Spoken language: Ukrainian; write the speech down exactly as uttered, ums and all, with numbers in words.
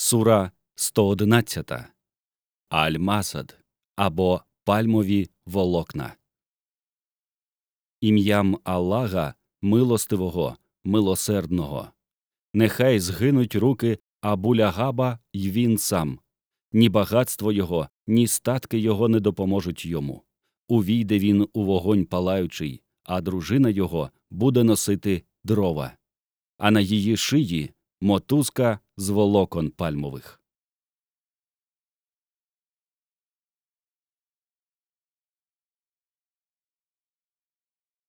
Сура сто одинадцять. Аль-Масад або пальмові волокна. Ім'ям Аллаха, милостивого, милосердного. Нехай згинуть руки Абу-Лягаба й він сам. Ні багатство його, ні статки його не допоможуть йому. Увійде він у вогонь палаючий, а дружина його буде носити дрова. А на її шиї мотузка з волокон пальмових.